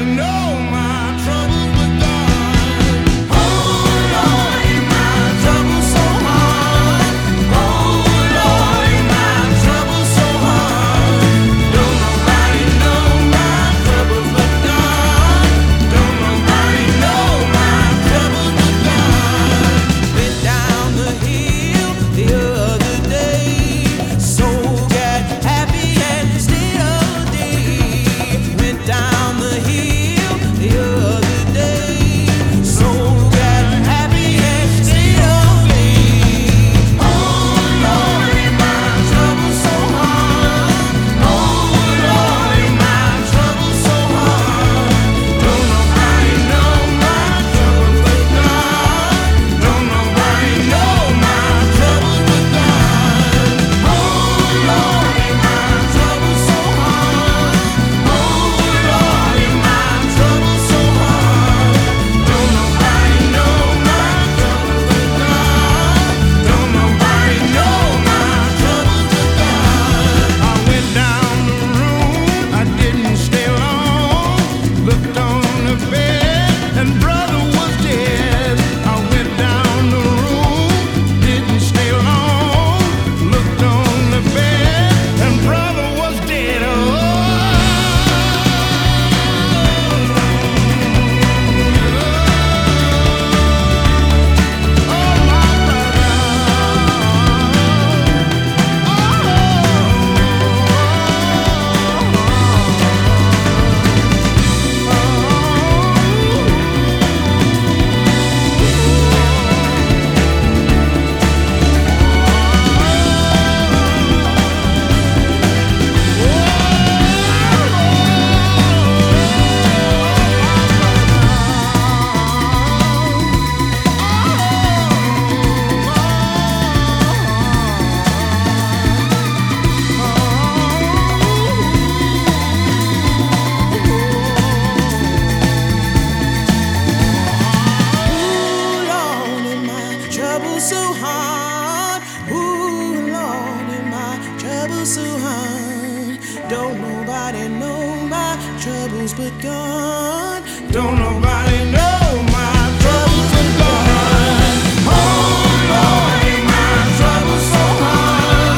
so hard. Ooh, Lord, and my troubles so hard. Don't nobody know my troubles but God. Don't nobody know my troubles but God. Oh, Lord, and my troubles so hard.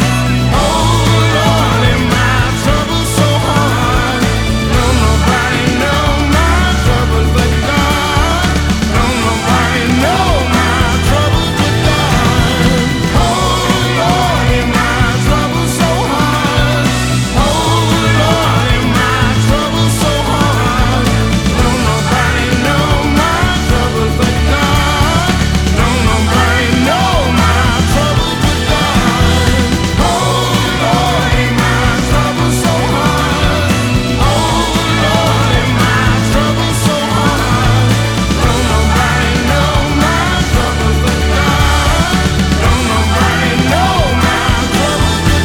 Oh, Lord, and my troubles so hard. Don't nobody know my troubles but God. Don't nobody know my troubles but God. Oh, Lord, and my troubles so hard. Oh, Lord, and my troubles so hard. Don't nobody know my troubles but God. Don't nobody know my troubles but God. Oh, Lord, and my troubles so hard. Oh, Lord, and my troubles so hard. Don't nobody know my troubles but God. Don't nobody know my troubles but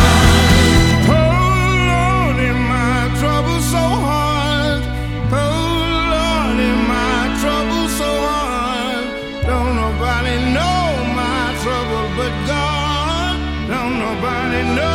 God. Oh, Lord, and my troubles so hard. Oh, Lord, and my troubles so hard. Don't nobody know my trouble but God. Don't nobody know.